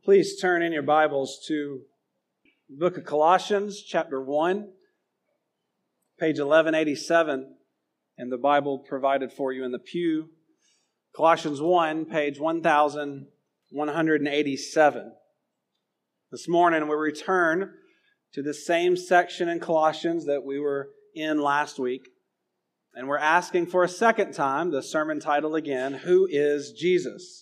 Please turn in your Bibles to the book of Colossians, chapter 1, page 1187, and the Bible provided for you in the pew. Colossians 1, page 1187. This morning we return to the same section in Colossians that we were in last week, and we're asking for a second time the sermon title again, Who is Jesus?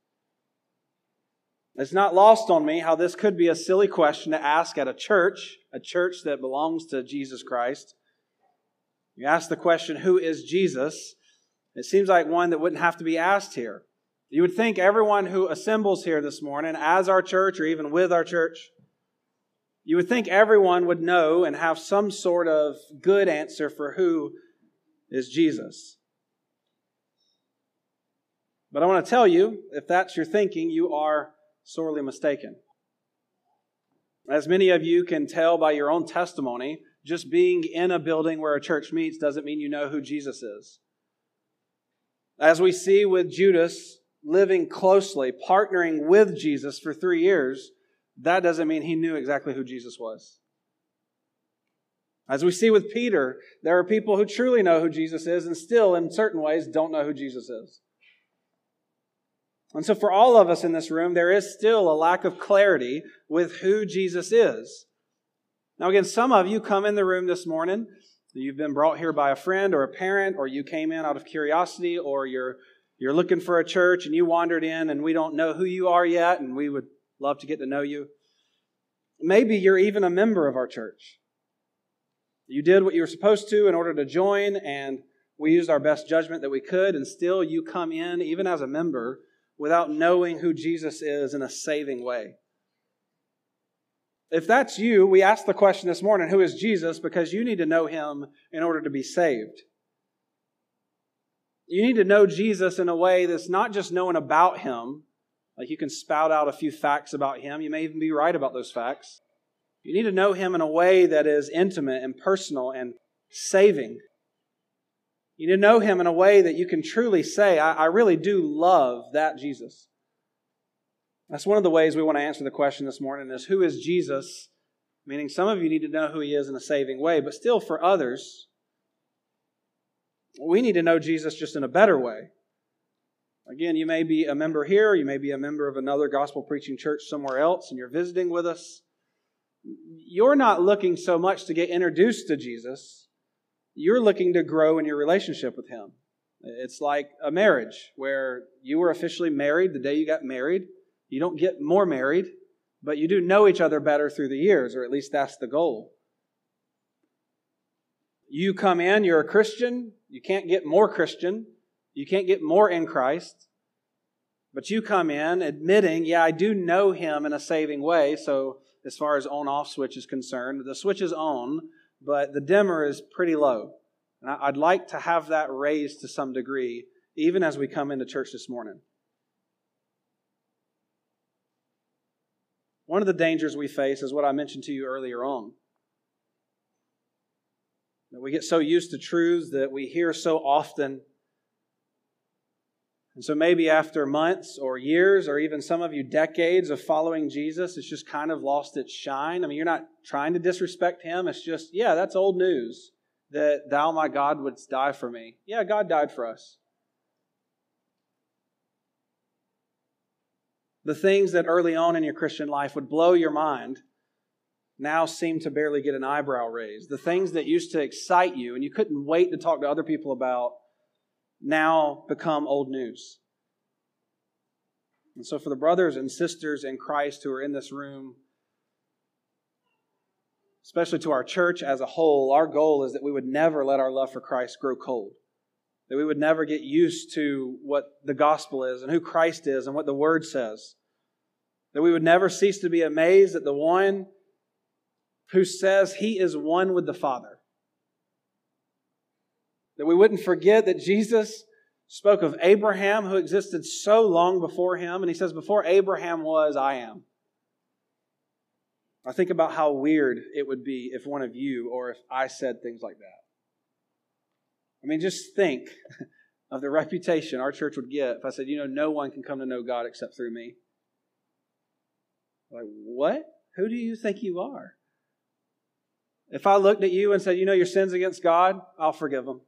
It's not lost on me how this could be a silly question to ask at a church that belongs to Jesus Christ. You ask the question, who is Jesus? It seems like one that wouldn't have to be asked here. You would think everyone who assembles here this morning as our church or even with our church, you would think everyone would know and have some sort of good answer for who is Jesus. But I want to tell you, if that's your thinking, you are sorely mistaken. As many of you can tell by your own testimony, just being in a building where a church meets doesn't mean you know who Jesus is. As we see with Judas living closely, partnering with Jesus for 3 years, that doesn't mean he knew exactly who Jesus was. As we see with Peter, there are people who truly know who Jesus is and still, in certain ways, don't know who Jesus is. And so for all of us in this room, there is still a lack of clarity with who Jesus is. Now again, some of you come in the room this morning, you've been brought here by a friend or a parent, or you came in out of curiosity, or you're looking for a church and you wandered in and we don't know who you are yet and we would love to get to know you. Maybe you're even a member of our church. You did what you were supposed to in order to join, and we used our best judgment that we could, and still you come in, even as a member, without knowing who Jesus is in a saving way. If that's you, we ask the question this morning, who is Jesus? Because you need to know Him in order to be saved. You need to know Jesus in a way that's not just knowing about Him, like you can spout out a few facts about Him. You may even be right about those facts. You need to know Him in a way that is intimate and personal and saving. You need to know Him in a way that you can truly say, I really do love that Jesus. That's one of the ways we want to answer the question this morning is, who is Jesus? Meaning some of you need to know who He is in a saving way, but still for others, we need to know Jesus just in a better way. Again, you may be a member here, you may be a member of another gospel-preaching church somewhere else, and you're visiting with us. You're not looking so much to get introduced to Jesus. You're looking to grow in your relationship with Him. It's like a marriage where you were officially married the day you got married. You don't get more married, but you do know each other better through the years, or at least that's the goal. You come in, you're a Christian. You can't get more Christian. You can't get more in Christ. But you come in admitting, I do know Him in a saving way. So as far as on-off switch is concerned, the switch is on, but the dimmer is pretty low. And I'd like to have that raised to some degree, even as we come into church this morning. One of the dangers we face is what I mentioned to you earlier on. That we get so used to truths that we hear so often. And so maybe after months or years or even some of you decades of following Jesus, it's just kind of lost its shine. I mean, you're not trying to disrespect Him. It's just, that's old news that thou, my God, wouldst die for me. Yeah, God died for us. The things that early on in your Christian life would blow your mind now seem to barely get an eyebrow raised. The things that used to excite you and you couldn't wait to talk to other people about now become old news. And so for the brothers and sisters in Christ who are in this room, especially to our church as a whole, our goal is that we would never let our love for Christ grow cold. That we would never get used to what the gospel is and who Christ is and what the Word says. That we would never cease to be amazed at the one who says He is one with the Father. That we wouldn't forget that Jesus spoke of Abraham, who existed so long before Him, and He says, before Abraham was, I am. I think about how weird it would be if one of you or if I said things like that. I mean, just think of the reputation our church would get if I said, no one can come to know God except through me. Like, what? Who do you think you are? If I looked at you and said, your sins against God, I'll forgive them.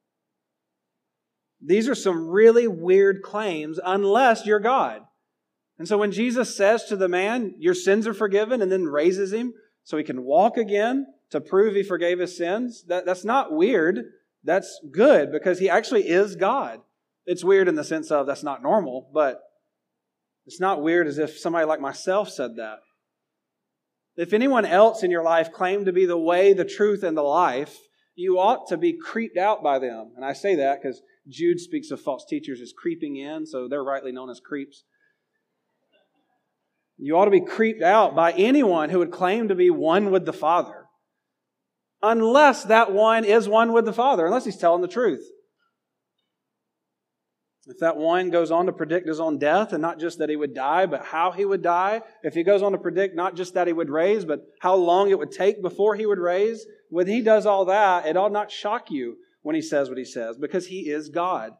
These are some really weird claims unless you're God. And so when Jesus says to the man, your sins are forgiven, and then raises him so he can walk again to prove he forgave his sins, that's not weird. That's good because he actually is God. It's weird in the sense of that's not normal, but it's not weird as if somebody like myself said that. If anyone else in your life claimed to be the way, the truth, and the life, you ought to be creeped out by them. And I say that because Jude speaks of false teachers as creeping in, so they're rightly known as creeps. You ought to be creeped out by anyone who would claim to be one with the Father. Unless that one is one with the Father, unless he's telling the truth. If that one goes on to predict his own death, and not just that he would die, but how he would die. If he goes on to predict not just that he would raise, but how long it would take before he would raise. When he does all that, it ought not shock you when he says what he says, because he is God.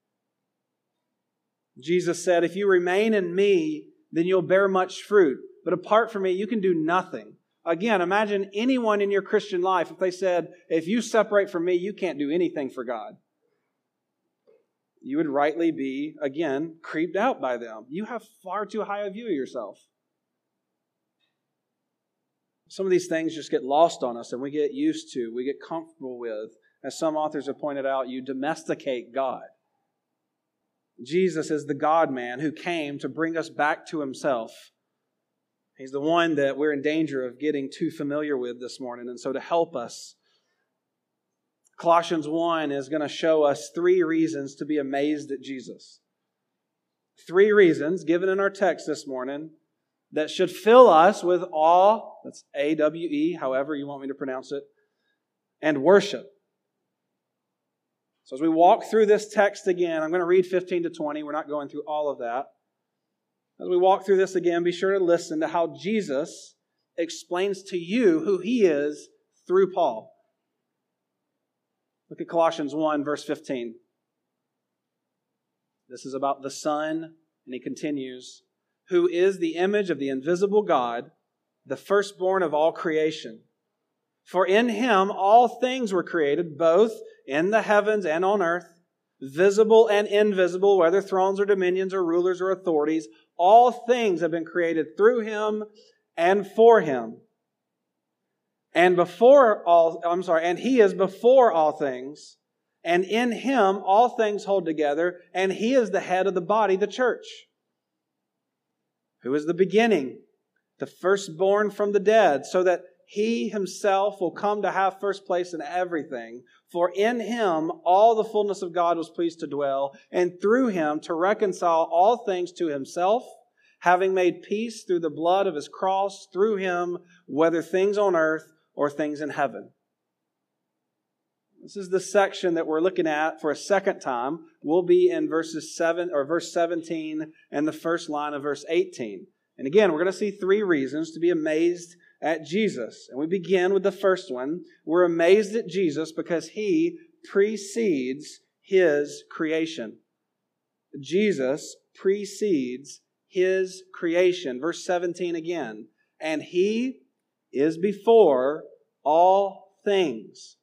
Jesus said, if you remain in me, then you'll bear much fruit. But apart from me, you can do nothing. Again, imagine anyone in your Christian life, if they said, if you separate from me, you can't do anything for God. You would rightly be, again, creeped out by them. You have far too high a view of yourself. Some of these things just get lost on us and we get used to, we get comfortable with. As some authors have pointed out, you domesticate God. Jesus is the God-man who came to bring us back to himself. He's the one that we're in danger of getting too familiar with this morning. And so to help us, Colossians 1 is going to show us 3 reasons to be amazed at Jesus. 3 reasons given in our text this morning that should fill us with awe, that's A-W-E, however you want me to pronounce it, and worship. So as we walk through this text again, I'm going to read 15 to 20. We're not going through all of that. As we walk through this again, be sure to listen to how Jesus explains to you who he is through Paul. Look at Colossians 1, verse 15. This is about the Son, and he continues, who is the image of the invisible God, the firstborn of all creation. For in him all things were created, both in the heavens and on earth, visible and invisible, whether thrones or dominions or rulers or authorities. All things have been created through him and for him. And he is before all things, and in him all things hold together, and he is the head of the body, the church, who is the beginning, the firstborn from the dead, so that he himself will come to have first place in everything. For in him all the fullness of God was pleased to dwell, and through him to reconcile all things to himself, having made peace through the blood of his cross, through him, whether things on earth or things in heaven. This is the section that we're looking at for a second time. We'll be in verse 17 and the first line of verse 18. And again, we're going to see 3 reasons to be amazed at Jesus. And we begin with the first one. We're amazed at Jesus because he precedes his creation. Jesus precedes his creation. Verse 17 again. And he is before all things.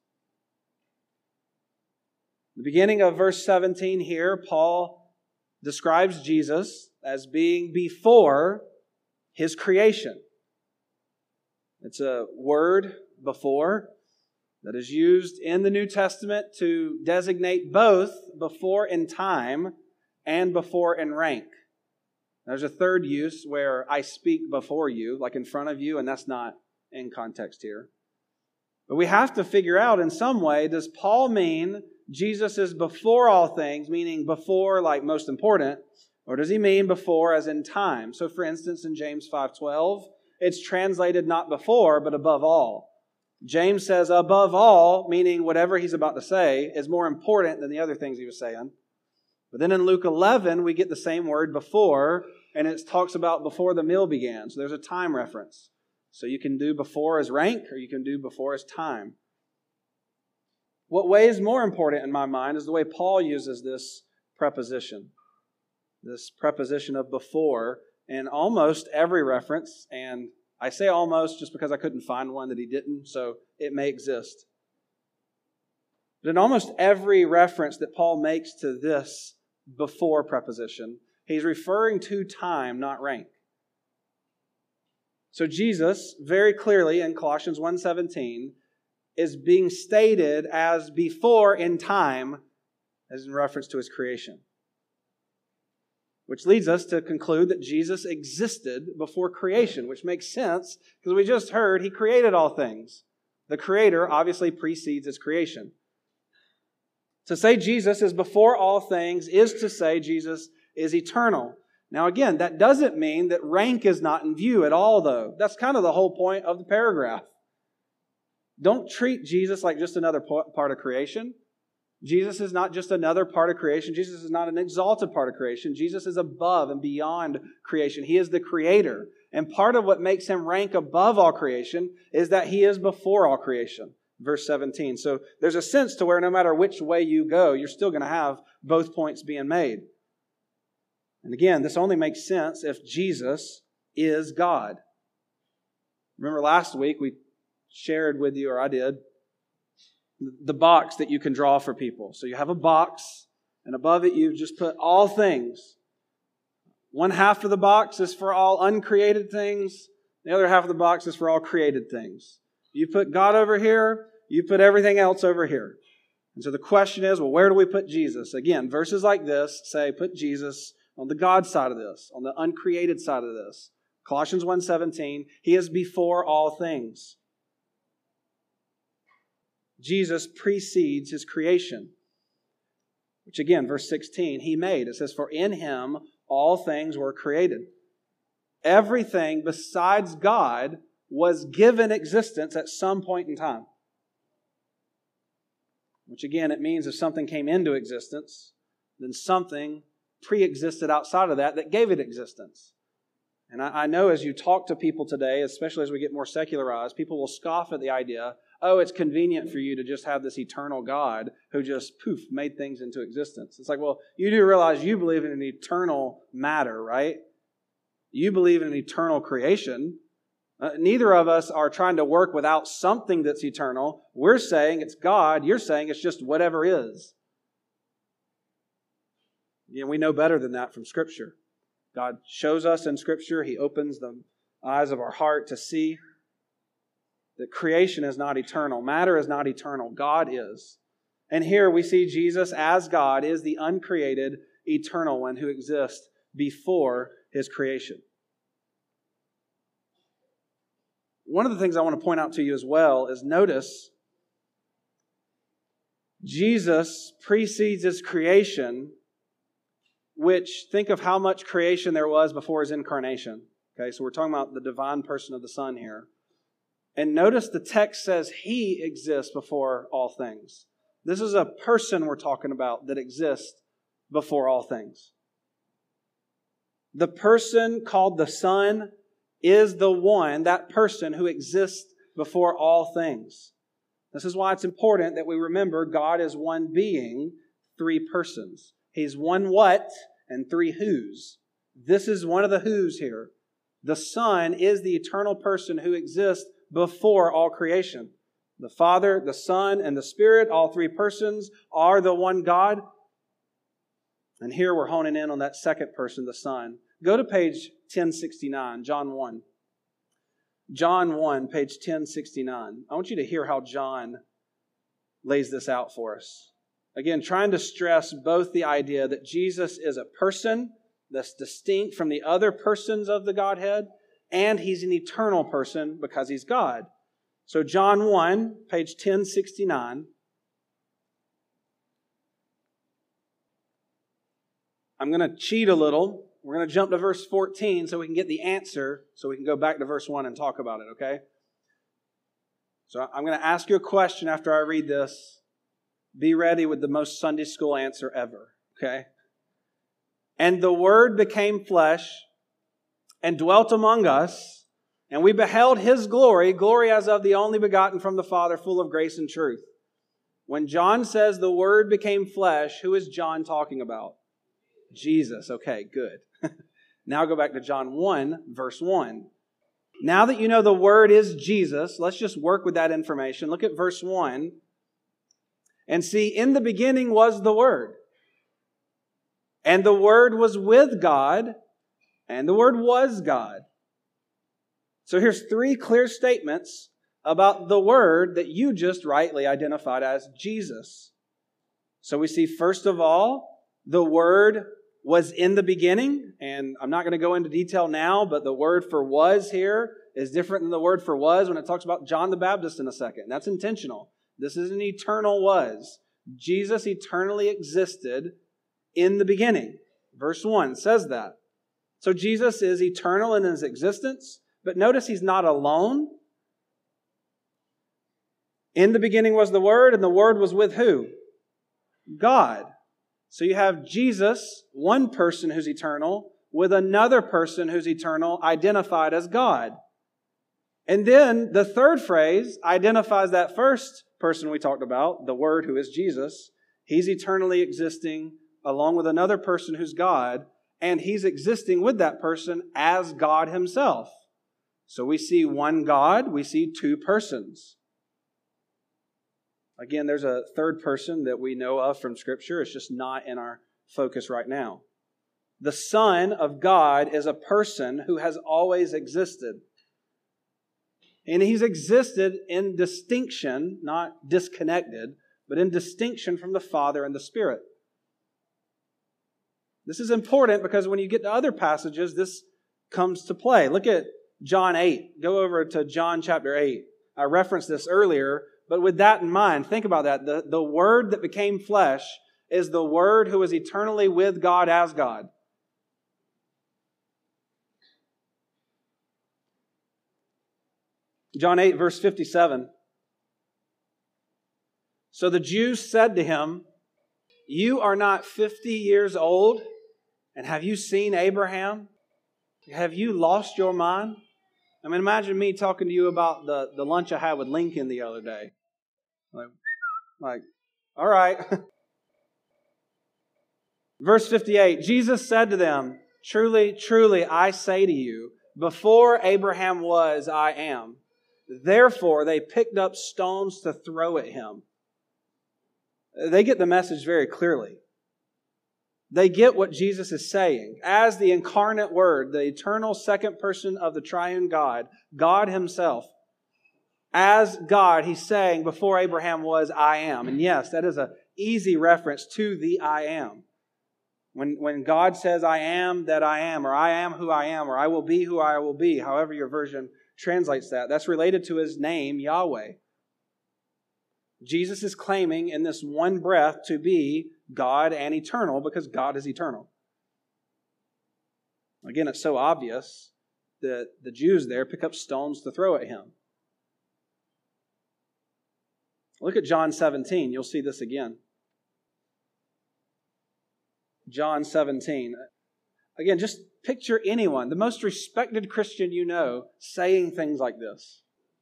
The beginning of verse 17 here, Paul describes Jesus as being before his creation. It's a word, before, that is used in the New Testament to designate both before in time and before in rank. There's a third use where I speak before you, like in front of you, and that's not in context here. But we have to figure out in some way, does Paul mean Jesus is before all things, meaning before like most important, or does he mean before as in time? So for instance, in James 5:12, it's translated not before, but above all. James says above all, meaning whatever he's about to say is more important than the other things he was saying. But then in Luke 11, we get the same word before, and it talks about before the meal began. So there's a time reference. So you can do before as rank, or you can do before as time. What way is more important in my mind is the way Paul uses this preposition. This preposition of before in almost every reference, and I say almost just because I couldn't find one that he didn't, so it may exist. But in almost every reference that Paul makes to this before preposition, he's referring to time, not rank. So Jesus, very clearly in Colossians 1:17, is being stated as before in time, as in reference to his creation. Which leads us to conclude that Jesus existed before creation, which makes sense because we just heard he created all things. The Creator obviously precedes his creation. To say Jesus is before all things is to say Jesus is eternal. Now again, that doesn't mean that rank is not in view at all, though. That's kind of the whole point of the paragraph. Don't treat Jesus like just another part of creation. Jesus is not just another part of creation. Jesus is not an exalted part of creation. Jesus is above and beyond creation. He is the Creator. And part of what makes him rank above all creation is that he is before all creation. Verse 17. So there's a sense to where no matter which way you go, you're still going to have both points being made. And again, this only makes sense if Jesus is God. Remember last week we shared with you, or I did, the box that you can draw for people. So you have a box, and above it you just put all things. One half of the box is for all uncreated things. The other half of the box is for all created things. You put God over here, you put everything else over here. And so the question is, well, where do we put Jesus? Again, verses like this say, put Jesus on the God side of this, on the uncreated side of this. Colossians 1:17, he is before all things. Jesus precedes his creation, which again, verse 16, he made. It says, for in him all things were created. Everything besides God was given existence at some point in time. Which again, it means if something came into existence, then something pre-existed outside of that gave it existence. And I know as you talk to people today, especially as we get more secularized, people will scoff at the idea, oh, it's convenient for you to just have this eternal God who just, poof, made things into existence. It's like, well, you do realize you believe in an eternal matter, right? You believe in an eternal creation. Neither of us are trying to work without something that's eternal. We're saying it's God. You're saying it's just whatever is. We know better than that from Scripture. God shows us in Scripture. He opens the eyes of our heart to see that creation is not eternal. Matter is not eternal. God is. And here we see Jesus as God is the uncreated, eternal one who exists before his creation. One of the things I want to point out to you as well is notice Jesus precedes his creation, which think of how much creation there was before his incarnation. Okay, so we're talking about the divine person of the Son here. And notice the text says he exists before all things. This is a person we're talking about that exists before all things. The person called the Son is the one, that person who exists before all things. This is why it's important that we remember God is one being, three persons. He's one what and three whos. This is one of the whos here. The Son is the eternal person who exists before all creation. The Father, the Son, and the Spirit, all three persons, are the one God. And here we're honing in on that second person, the Son. Go to page 1069, John 1. John 1, page 1069. I want you to hear how John lays this out for us. Again, trying to stress both the idea that Jesus is a person that's distinct from the other persons of the Godhead, and he's an eternal person because he's God. So John 1, page 1069. I'm going to cheat a little. We're going to jump to verse 14 so we can get the answer, so we can go back to verse 1 and talk about it, okay? So I'm going to ask you a question after I read this. Be ready with the most Sunday school answer ever, okay? And the Word became flesh and dwelt among us, and we beheld His glory, glory as of the only begotten from the Father, full of grace and truth. When John says the Word became flesh, who is John talking about? Jesus. Okay, good. Now go back to John 1, verse 1. Now that you know the Word is Jesus, let's just work with that information. Look at verse 1 and see, in the beginning was the Word. And the Word was with God, and the Word was God. So here's 3 clear statements about the Word that you just rightly identified as Jesus. So we see, first of all, the Word was in the beginning, and I'm not going to go into detail now, but the word for was here is different than the word for was when it talks about John the Baptist in a second. That's intentional. This is an eternal was. Jesus eternally existed in the beginning. Verse 1 says that. So Jesus is eternal in His existence, but notice He's not alone. In the beginning was the Word, and the Word was with who? God. So you have Jesus, one person who's eternal, with another person who's eternal, identified as God. And then the third phrase identifies that first person we talked about, the Word who is Jesus. He's eternally existing along with another person who's God, and He's existing with that person as God Himself. So we see one God, we see 2 persons. Again, there's a third person that we know of from Scripture. It's just not in our focus right now. The Son of God is a person who has always existed. And He's existed in distinction, not disconnected, but in distinction from the Father and the Spirit. This is important because when you get to other passages, this comes to play. Look at John 8. Go over to John chapter 8. I referenced this earlier. But with that in mind, think about that. The Word that became flesh is the Word who is eternally with God as God. John 8, verse 57. So the Jews said to Him, "You are not 50 years old, and have you seen Abraham? Have you lost your mind?" I mean, imagine me talking to you about the lunch I had with Lincoln the other day. Like, all right. Verse 58, Jesus said to them, "Truly, truly, I say to you, before Abraham was, I am." Therefore, they picked up stones to throw at Him. They get the message very clearly. They get what Jesus is saying. As the incarnate Word, the eternal second person of the triune God, God Himself, as God, He's saying, before Abraham was, I am. And yes, that is an easy reference to the I am. When God says, I am that I am, or I am who I am, or I will be who I will be, however your version translates that, that's related to His name, Yahweh. Jesus is claiming in this one breath to be God and eternal because God is eternal. Again, it's so obvious that the Jews there pick up stones to throw at Him. Look at John 17. You'll see this again. John 17. Again, just picture anyone, the most respected Christian you know, saying things like this.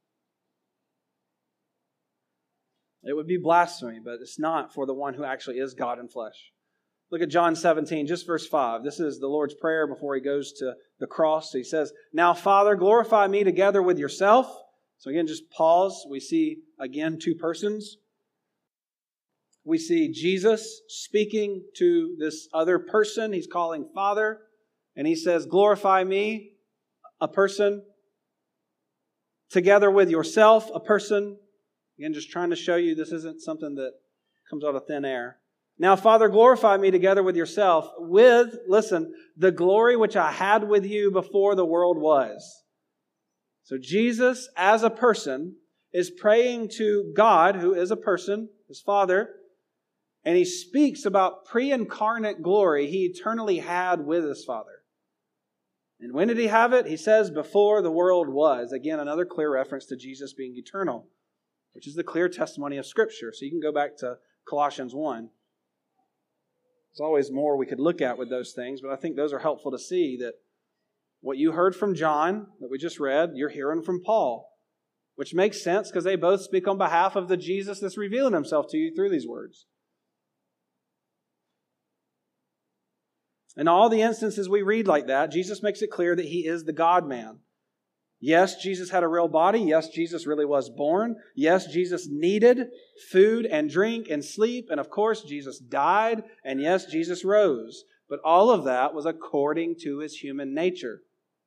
It would be blasphemy, but it's not for the one who actually is God in flesh. Look at John 17, just verse 5. This is the Lord's Prayer before He goes to the cross. He says, "Now, Father, glorify me together with yourself." So again, just pause. We see, again, 2 persons. We see Jesus speaking to this other person He's calling Father. And He says, "Glorify me," a person. "Together with yourself," a person. Again, just trying to show you this isn't something that comes out of thin air. "Now, Father, glorify me together with yourself with," listen, "the glory which I had with you before the world was." So Jesus, as a person, is praying to God, who is a person, His Father, and He speaks about pre-incarnate glory He eternally had with His Father. And when did He have it? He says, before the world was. Again, another clear reference to Jesus being eternal, which is the clear testimony of Scripture. So you can go back to Colossians 1. There's always more we could look at with those things, but I think those are helpful to see that what you heard from John, that we just read, you're hearing from Paul, which makes sense because they both speak on behalf of the Jesus that's revealing Himself to you through these words. In all the instances we read like that, Jesus makes it clear that He is the God-man. Yes, Jesus had a real body. Yes, Jesus really was born. Yes, Jesus needed food and drink and sleep. And of course, Jesus died. And yes, Jesus rose. But all of that was according to His human nature.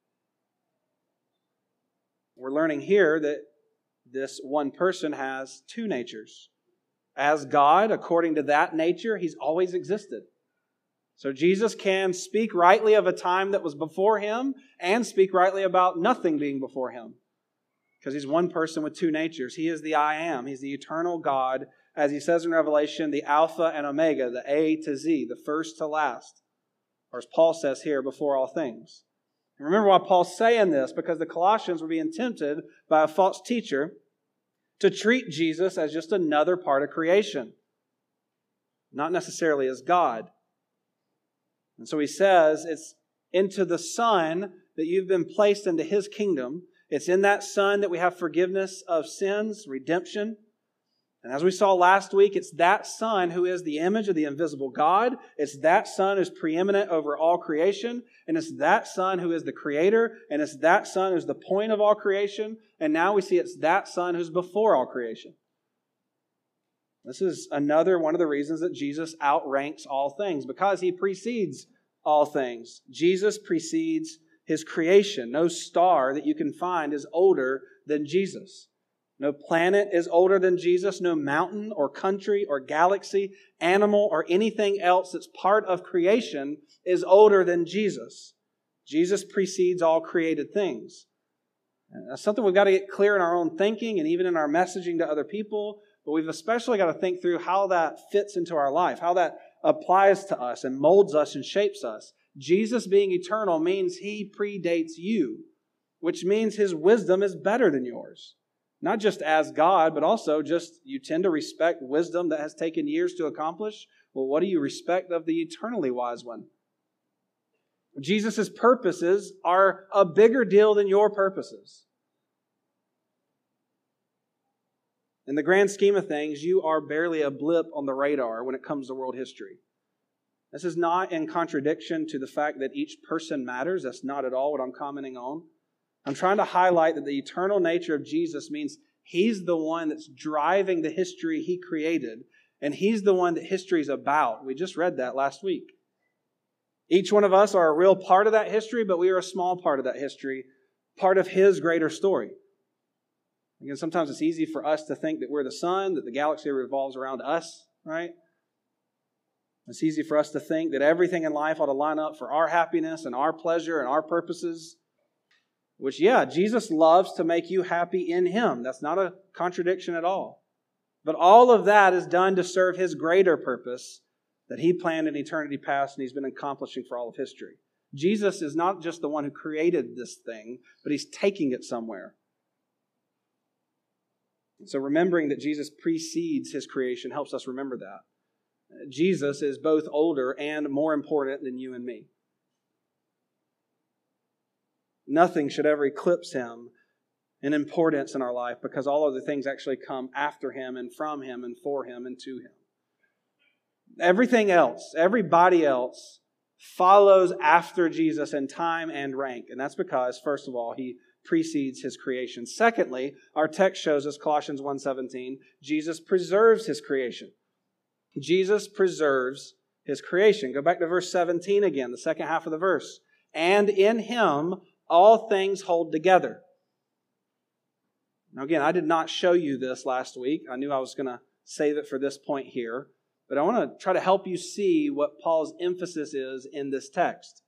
We're learning here that this one person has two natures. As God, according to that nature, He's always existed. So Jesus can speak rightly of a time that was before Him and speak rightly about nothing being before Him. Because He's one person with two natures. He is the I Am. He's the eternal God. As He says in Revelation, the Alpha and Omega, the A to Z, the first to last. Or as Paul says here, before all things. And remember why Paul's saying this, because the Colossians were being tempted by a false teacher to treat Jesus as just another part of creation. Not necessarily as God. And so he says, it's into the Son that you've been placed into His kingdom. It's in that Son that we have forgiveness of sins, redemption. And as we saw last week, it's that Son who is the image of the invisible God. It's that Son who's preeminent over all creation. And it's that Son who is the Creator. And it's that Son who's the point of all creation. And now we see it's that Son who's before all creation. This is another one of the reasons that Jesus outranks all things, because He precedes all things. Jesus precedes His creation. No star that you can find is older than Jesus. No planet is older than Jesus. No mountain or country or galaxy, animal or anything else that's part of creation is older than Jesus. Jesus precedes all created things. And that's something we've got to get clear in our own thinking and even in our messaging to other people. But we've especially got to think through how that fits into our life, how that applies to us and molds us and shapes us. Jesus being eternal means He predates you, which means His wisdom is better than yours. Not just as God, but also just you tend to respect wisdom that has taken years to accomplish. Well, what do you respect of the eternally wise one? Jesus' purposes are a bigger deal than your purposes. In the grand scheme of things, you are barely a blip on the radar when it comes to world history. This is not in contradiction to the fact that each person matters. That's not at all what I'm commenting on. I'm trying to highlight that the eternal nature of Jesus means He's the one that's driving the history He created, and He's the one that history is about. We just read that last week. Each one of us are a real part of that history, but we are a small part of that history, part of His greater story. Again, sometimes it's easy for us to think that we're the sun, that the galaxy revolves around us, right? It's easy for us to think that everything in life ought to line up for our happiness and our pleasure and our purposes. Which, yeah, Jesus loves to make you happy in Him. That's not a contradiction at all. But all of that is done to serve His greater purpose that He planned in eternity past and He's been accomplishing for all of history. Jesus is not just the one who created this thing, but He's taking it somewhere. So remembering that Jesus precedes His creation helps us remember that. Jesus is both older and more important than you and me. Nothing should ever eclipse Him in importance in our life, because all of the things actually come after Him and from Him and for Him and to Him. Everything else, everybody else follows after Jesus in time and rank. And that's because, first of all, He precedes His creation. Secondly, our text shows us, Colossians 1:17, Jesus preserves His creation. Jesus preserves His creation. Go back to verse 17 again, the second half of the verse. And in Him all things hold together. Now again, I did not show you this last week. I knew I was going to save it for this point here. But I want to try to help you see what Paul's emphasis is in this text.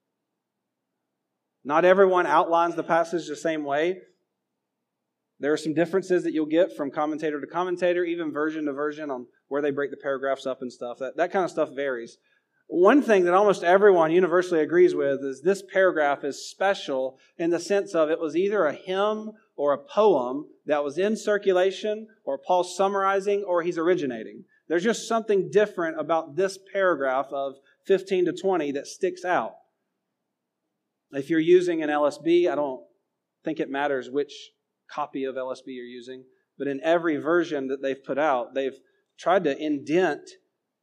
Not everyone outlines the passage the same way. There are some differences that you'll get from commentator to commentator, even version to version on where they break the paragraphs up and stuff. That kind of stuff varies. One thing that almost everyone universally agrees with is this paragraph is special in the sense of it was either a hymn or a poem that was in circulation, or Paul's summarizing, or he's originating. There's just something different about this paragraph of 15 to 20 that sticks out. If you're using an LSB, I don't think it matters which copy of LSB you're using, but in every version that they've put out, they've tried to indent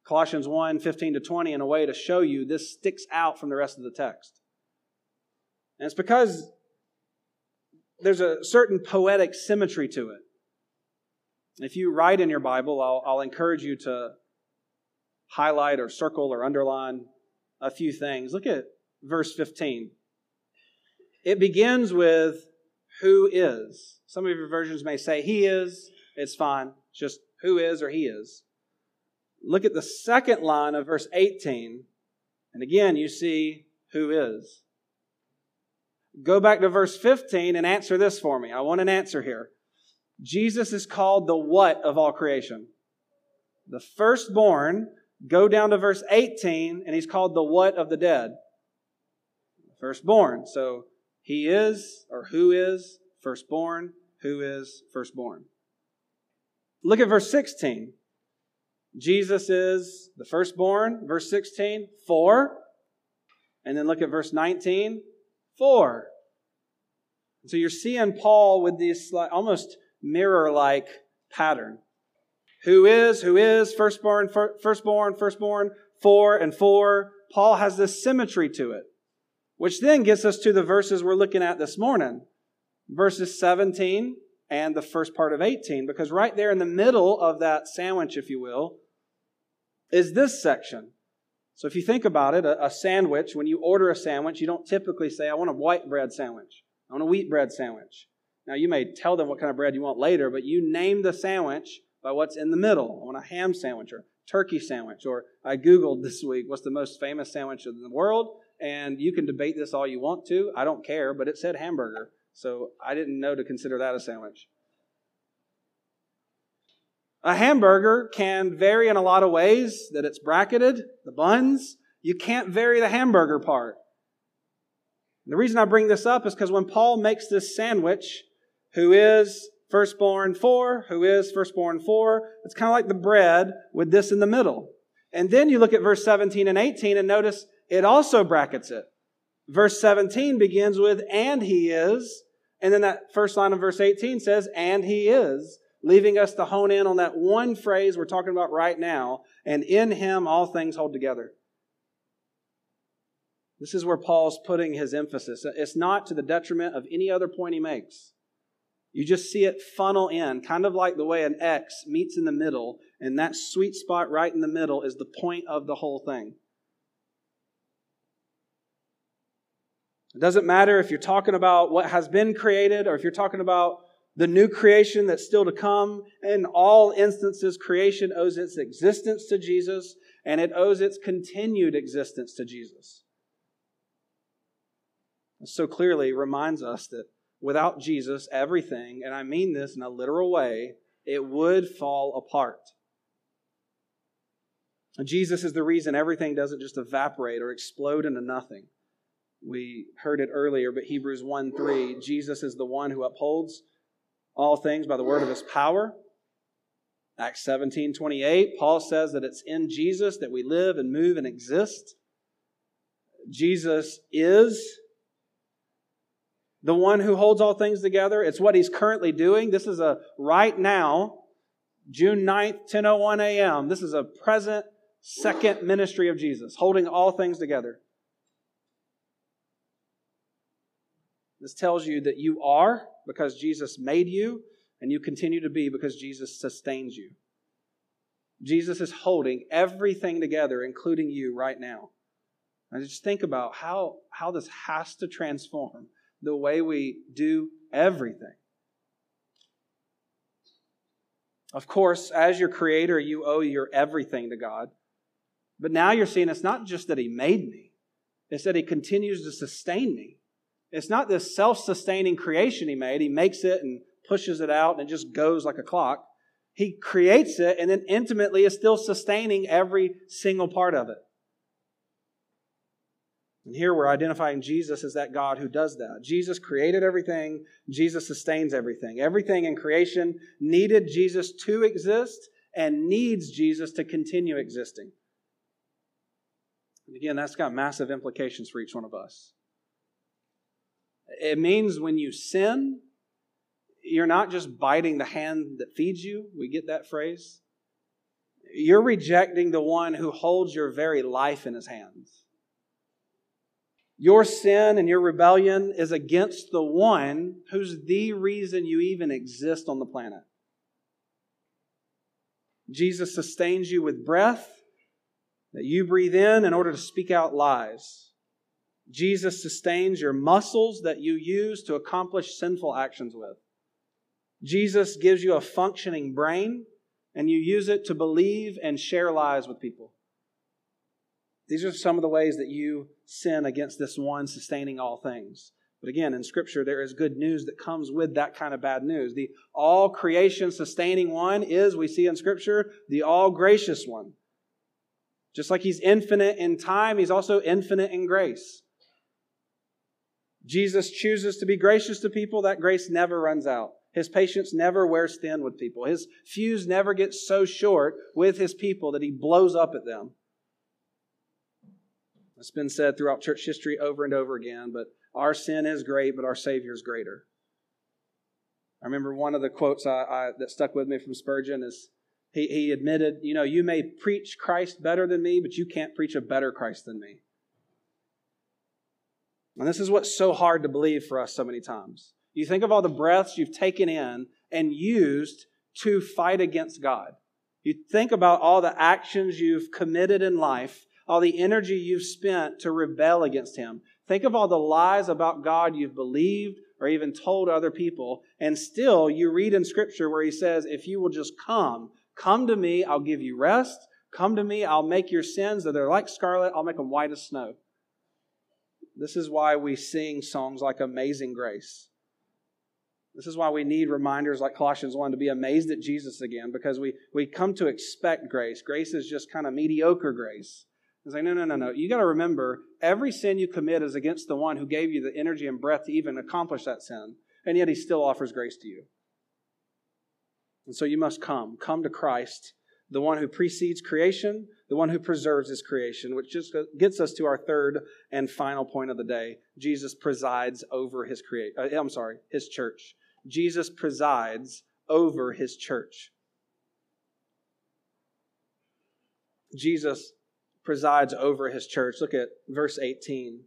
Colossians 1:15-20 in a way to show you this sticks out from the rest of the text. And it's because there's a certain poetic symmetry to it. If you write in your Bible, I'll encourage you to highlight or circle or underline a few things. Look at verse 15. It begins with who is. Some of your versions may say he is. It's fine. It's just who is or he is. Look at the second line of verse 18. And again, you see who is. Go back to verse 15 and answer this for me. I want an answer here. Jesus is called the what of all creation? The firstborn. Go down to verse 18 and he's called the what of the dead? Firstborn. So he is, or who is, firstborn. Who is firstborn? Look at verse 16. Jesus is the firstborn. Verse 16, for. And then look at verse 19, for. So you're seeing Paul with this almost mirror-like pattern. Who is, firstborn, firstborn, for, and for. Paul has this symmetry to it, which then gets us to the verses we're looking at this morning. Verses 17 and the first part of 18, because right there in the middle of that sandwich, if you will, is this section. So if you think about it, a sandwich, when you order a sandwich, you don't typically say, I want a white bread sandwich. I want a wheat bread sandwich. Now, you may tell them what kind of bread you want later, but you name the sandwich by what's in the middle. I want a ham sandwich or turkey sandwich. Or I Googled this week, what's the most famous sandwich in the world? And you can debate this all you want to. I don't care, but it said hamburger. So I didn't know to consider that a sandwich. A hamburger can vary in a lot of ways, that it's bracketed, the buns. You can't vary the hamburger part. The reason I bring this up is because when Paul makes this sandwich, who is firstborn for, who is firstborn for, it's kind of like the bread with this in the middle. And then you look at verse 17 and 18 and notice it also brackets it. Verse 17 begins with, and he is. And then that first line of verse 18 says, and he is, leaving us to hone in on that one phrase we're talking about right now, and in him all things hold together. This is where Paul's putting his emphasis. It's not to the detriment of any other point he makes. You just see it funnel in, kind of like the way an X meets in the middle, and that sweet spot right in the middle is the point of the whole thing. It doesn't matter if you're talking about what has been created or if you're talking about the new creation that's still to come. In all instances, creation owes its existence to Jesus, and it owes its continued existence to Jesus. It so clearly reminds us that without Jesus, everything, and I mean this in a literal way, it would fall apart. And Jesus is the reason everything doesn't just evaporate or explode into nothing. We heard it earlier, but Hebrews 1:3, Jesus is the one who upholds all things by the word of his power. Acts 17:28, Paul says that it's in Jesus that we live and move and exist. Jesus is the one who holds all things together. It's what he's currently doing. This is a right now, June 9th, 10:01 a.m. This is a present second ministry of Jesus, holding all things together. This tells you that you are because Jesus made you, and you continue to be because Jesus sustains you. Jesus is holding everything together, including you right now. And just think about how this has to transform the way we do everything. Of course, as your creator, you owe your everything to God. But now you're seeing it's not just that he made me. It's that he continues to sustain me. It's not this self-sustaining creation he made. He makes it and pushes it out and it just goes like a clock. He creates it and then intimately is still sustaining every single part of it. And here we're identifying Jesus as that God who does that. Jesus created everything. Jesus sustains everything. Everything in creation needed Jesus to exist and needs Jesus to continue existing. And again, that's got massive implications for each one of us. It means when you sin, you're not just biting the hand that feeds you. We get that phrase. you're rejecting the one who holds your very life in his hands. Your sin and your rebellion is against the one who's the reason you even exist on the planet. Jesus sustains you with breath that you breathe in order to speak out lies. Jesus sustains your muscles that you use to accomplish sinful actions with. Jesus gives you a functioning brain and you use it to believe and share lies with people. These are some of the ways that you sin against this one sustaining all things. But again, in Scripture, there is good news that comes with that kind of bad news. The all-creation sustaining one is, we see in Scripture, the all-gracious one. Just like He's infinite in time, He's also infinite in grace. Jesus chooses to be gracious to people. That grace never runs out. His patience never wears thin with people. His fuse never gets so short with His people that He blows up at them. It's been said throughout church history over and over again, but our sin is great, but our Savior is greater. I remember one of the quotes that stuck with me from Spurgeon is, he admitted, you may preach Christ better than me, but you can't preach a better Christ than me. And this is what's so hard to believe for us so many times. You think of all the breaths you've taken in and used to fight against God. You think about all the actions you've committed in life, all the energy you've spent to rebel against Him. Think of all the lies about God you've believed or even told other people. And still, you read in Scripture where He says, if you will just come to me, I'll give you rest. Come to me, I'll make your sins, that they're like scarlet, I'll make them white as snow. This is why we sing songs like Amazing Grace. This is why we need reminders like Colossians 1 to be amazed at Jesus again, because we come to expect grace. Grace is just kind of mediocre grace. It's like, no. You got to remember, every sin you commit is against the one who gave you the energy and breath to even accomplish that sin. And yet He still offers grace to you. And so you must come to Christ, the one who precedes creation, the one who preserves His creation, which just gets us to our third and final point of the day. Jesus presides over His His church. Jesus presides over His church. Jesus presides over His church. Look at verse 18.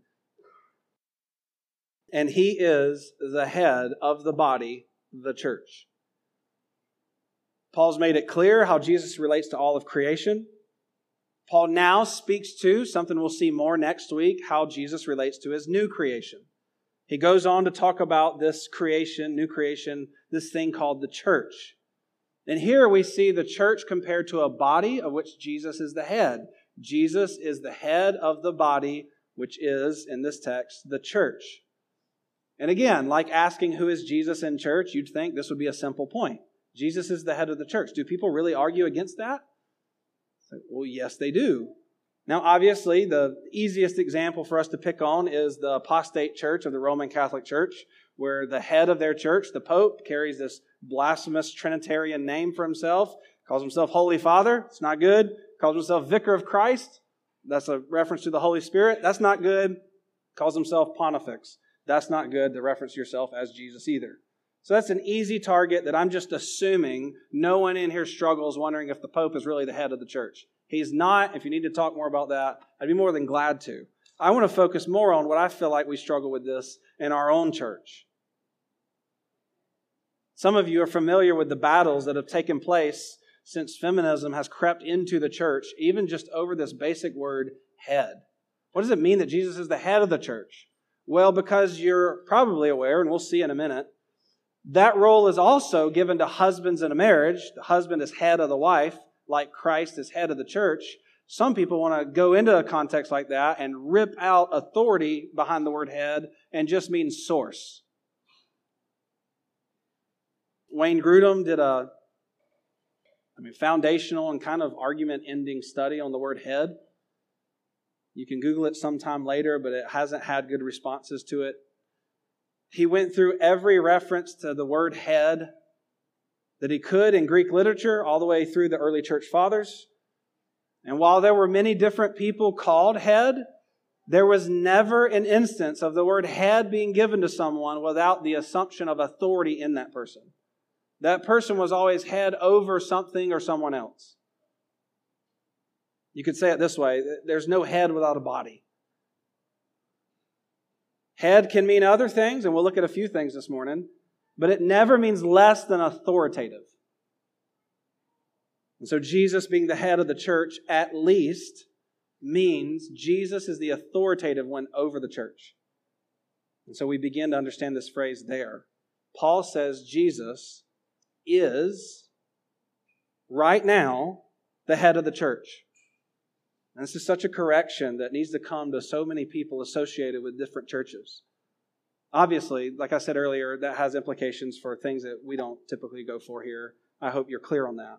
And He is the head of the body, the church. Paul's made it clear how Jesus relates to all of creation. Paul now speaks to, something we'll see more next week, how Jesus relates to His new creation. He goes on to talk about this creation, new creation, this thing called the church. And here we see the church compared to a body of which Jesus is the head. Jesus is the head of the body, which is, in this text, the church. And again, like asking who is Jesus in church, you'd think this would be a simple point. Jesus is the head of the church. Do people really argue against that? Well, yes, they do. Now, obviously, the easiest example for us to pick on is the apostate church of the Roman Catholic Church, where the head of their church, the Pope, carries this blasphemous Trinitarian name for himself, calls himself Holy Father. It's not good. Calls himself Vicar of Christ. That's a reference to the Holy Spirit. That's not good. Calls himself Pontifex. That's not good to reference yourself as Jesus either. So that's an easy target that I'm just assuming no one in here struggles wondering if the Pope is really the head of the church. He's not. If you need to talk more about that, I'd be more than glad to. I want to focus more on what I feel like we struggle with this in our own church. Some of you are familiar with the battles that have taken place since feminism has crept into the church, even just over this basic word, head. What does it mean that Jesus is the head of the church? Well, because you're probably aware, and we'll see in a minute, that role is also given to husbands in a marriage. The husband is head of the wife, like Christ is head of the church. Some people want to go into a context like that and rip out authority behind the word head and just mean source. Wayne Grudem did a foundational and kind of argument-ending study on the word head. You can Google it sometime later, but it hasn't had good responses to it. He went through every reference to the word head that he could in Greek literature, all the way through the early church fathers. And while there were many different people called head, there was never an instance of the word head being given to someone without the assumption of authority in that person. That person was always head over something or someone else. You could say it this way: there's no head without a body. Head can mean other things, and we'll look at a few things this morning, but it never means less than authoritative. And so Jesus being the head of the church at least means Jesus is the authoritative one over the church. And so we begin to understand this phrase there. Paul says Jesus is, right now, the head of the church. And this is such a correction that needs to come to so many people associated with different churches. Obviously, like I said earlier, that has implications for things that we don't typically go for here. I hope you're clear on that.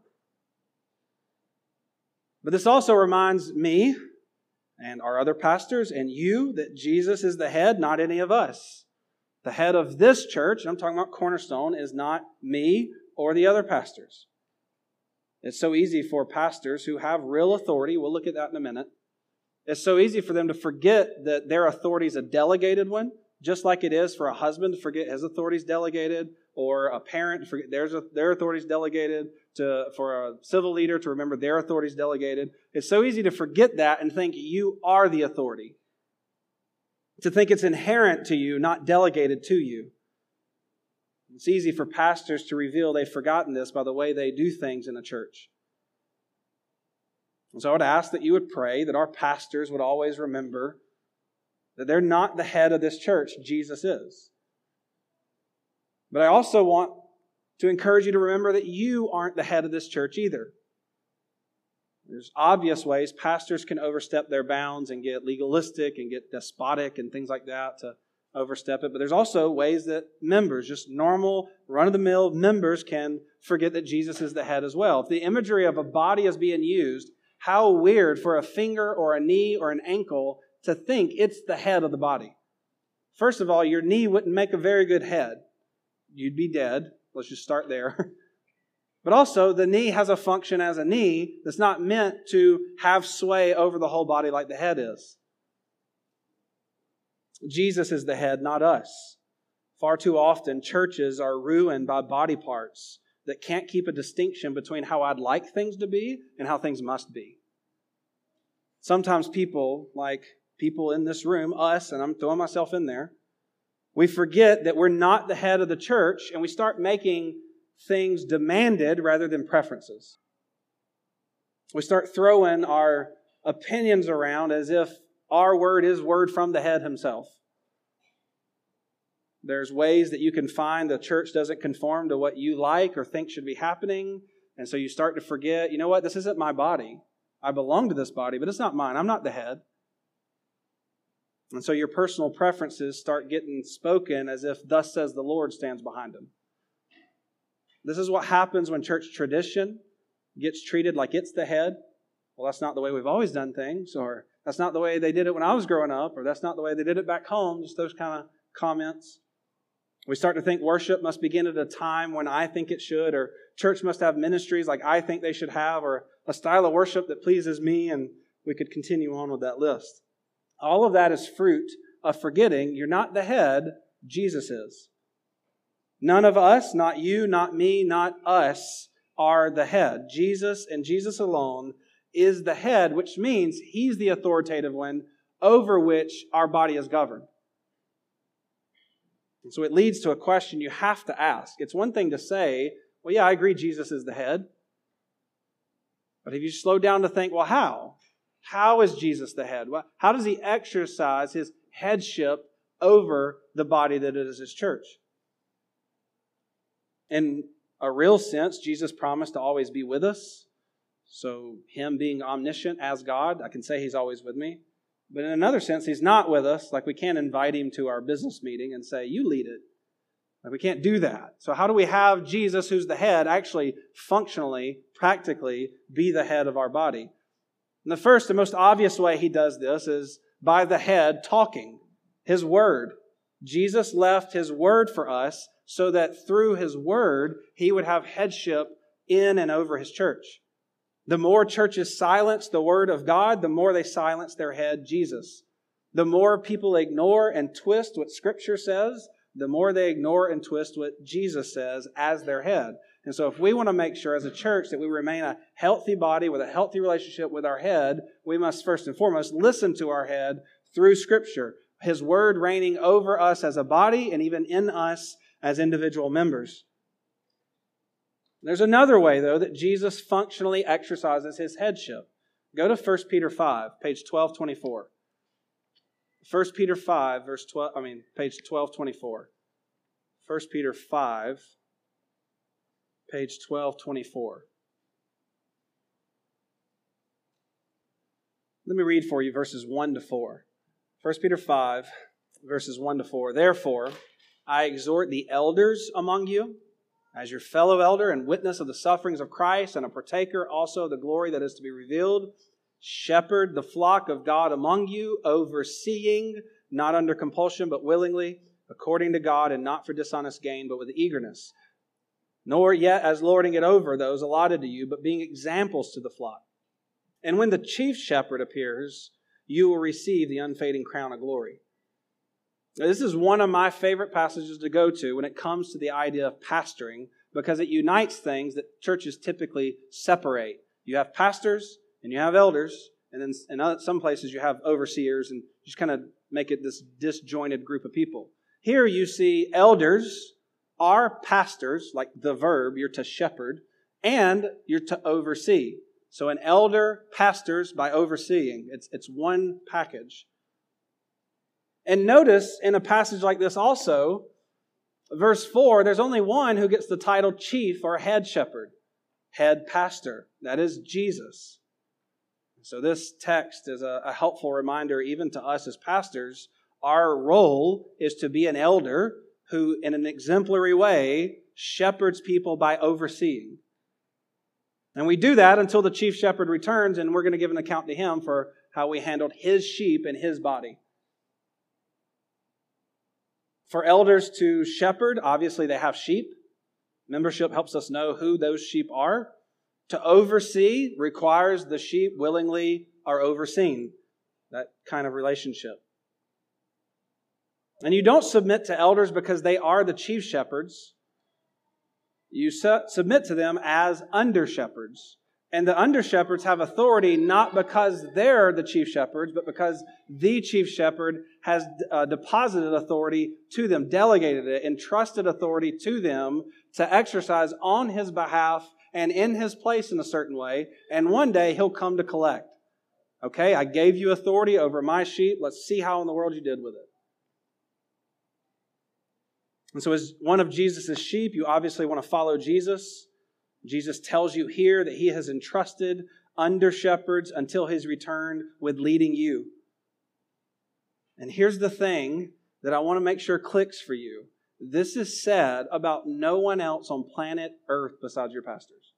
But this also reminds me and our other pastors and you that Jesus is the head, not any of us. The head of this church, and I'm talking about Cornerstone, is not me or the other pastors. It's so easy for pastors who have real authority, we'll look at that in a minute, it's so easy for them to forget that their authority is a delegated one, just like it is for a husband to forget his authority is delegated, or a parent to forget their authority is delegated, for a civil leader to remember their authority is delegated. It's so easy to forget that and think you are the authority. To think it's inherent to you, not delegated to you. It's easy for pastors to reveal they've forgotten this by the way they do things in a church. And so I would ask that you would pray that our pastors would always remember that they're not the head of this church, Jesus is. But I also want to encourage you to remember that you aren't the head of this church either. There's obvious ways pastors can overstep their bounds and get legalistic and get despotic and things like that to overstep it. But there's also ways that members, just normal, run-of-the-mill members, can forget that Jesus is the head as well. If the imagery of a body is being used, how weird for a finger or a knee or an ankle to think it's the head of the body. First of all, your knee wouldn't make a very good head. You'd be dead. Let's just start there. But also, the knee has a function as a knee that's not meant to have sway over the whole body like the head is. Jesus is the head, not us. Far too often, churches are ruined by body parts that can't keep a distinction between how I'd like things to be and how things must be. Sometimes people, like people in this room, us, and I'm throwing myself in there, we forget that we're not the head of the church, and we start making things demanded rather than preferences. We start throwing our opinions around as if our word is word from the head himself. There's ways that you can find the church doesn't conform to what you like or think should be happening, and so you start to forget, you know what, this isn't my body. I belong to this body, but it's not mine. I'm not the head. And so your personal preferences start getting spoken as if thus says the Lord stands behind them. This is what happens when church tradition gets treated like it's the head. Well, that's not the way we've always done things, or that's not the way they did it when I was growing up, or that's not the way they did it back home, just those kind of comments. We start to think worship must begin at a time when I think it should, or church must have ministries like I think they should have, or a style of worship that pleases me, and we could continue on with that list. All of that is fruit of forgetting you're not the head, Jesus is. None of us, not you, not me, not us, are the head. Jesus and Jesus alone is the head, which means He's the authoritative one over which our body is governed. And so it leads to a question you have to ask. It's one thing to say, well, yeah, I agree Jesus is the head. But if you slow down to think, well, how? How is Jesus the head? Well, how does He exercise His headship over the body that is His church? In a real sense, Jesus promised to always be with us. So Him being omniscient as God, I can say He's always with me. But in another sense, He's not with us. Like we can't invite Him to our business meeting and say, you lead it. Like we can't do that. So how do we have Jesus, who's the head, actually functionally, practically be the head of our body? And the first and most obvious way He does this is by the head talking. His word. Jesus left His word for us so that through His word, He would have headship in and over His church. The more churches silence the word of God, the more they silence their head, Jesus. The more people ignore and twist what Scripture says, the more they ignore and twist what Jesus says as their head. And so if we want to make sure as a church that we remain a healthy body with a healthy relationship with our head, we must first and foremost listen to our head through Scripture. His Word reigning over us as a body and even in us as individual members. There's another way, though, that Jesus functionally exercises His headship. Go to 1 Peter 5, page 1224. 1 Peter 5, page 1224. 1 Peter 5, page 1224. Let me read for you verses 1 to 4. 1 Peter 5, verses 1 to 4. Therefore, I exhort the elders among you, as your fellow elder and witness of the sufferings of Christ and a partaker also of the glory that is to be revealed, shepherd the flock of God among you, overseeing, not under compulsion, but willingly, according to God, and not for dishonest gain, but with eagerness. Nor yet as lording it over those allotted to you, but being examples to the flock. And when the chief shepherd appears, you will receive the unfading crown of glory. Now, this is one of my favorite passages to go to when it comes to the idea of pastoring, because it unites things that churches typically separate. You have pastors and you have elders, and then in some places you have overseers, and just kind of make it this disjointed group of people. Here you see elders are pastors, like the verb, you're to shepherd, and you're to oversee. So an elder pastors by overseeing. It's one package. And notice in a passage like this also, verse 4, there's only one who gets the title chief or head shepherd, head pastor. That is Jesus. So this text is a helpful reminder even to us as pastors. Our role is to be an elder who, in an exemplary way, shepherds people by overseeing. And we do that until the chief shepherd returns, and we're going to give an account to him for how we handled his sheep and his body. For elders to shepherd, obviously they have sheep. Membership helps us know who those sheep are. To oversee requires the sheep willingly are overseen. That kind of relationship. And you don't submit to elders because they are the chief shepherds. You submit to them as under-shepherds. And the under-shepherds have authority not because they're the chief shepherds, but because the chief shepherd has deposited authority to them, delegated it, entrusted authority to them to exercise on his behalf and in his place in a certain way. And one day he'll come to collect. Okay, I gave you authority over my sheep. Let's see how in the world you did with it. And so as one of Jesus' sheep, you obviously want to follow Jesus. Jesus tells you here that he has entrusted under-shepherds until his return with leading you. And here's the thing that I want to make sure clicks for you. This is said about no one else on planet Earth besides your pastors.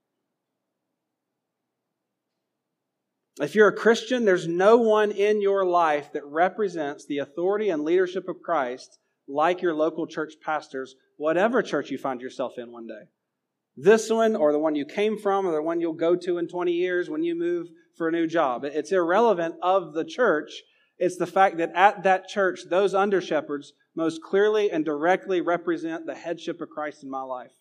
If you're a Christian, there's no one in your life that represents the authority and leadership of Christ like your local church pastors, whatever church you find yourself in one day. This one, or the one you came from, or the one you'll go to in 20 years when you move for a new job. It's irrelevant of the church. It's the fact that at that church, those under-shepherds most clearly and directly represent the headship of Christ in my life.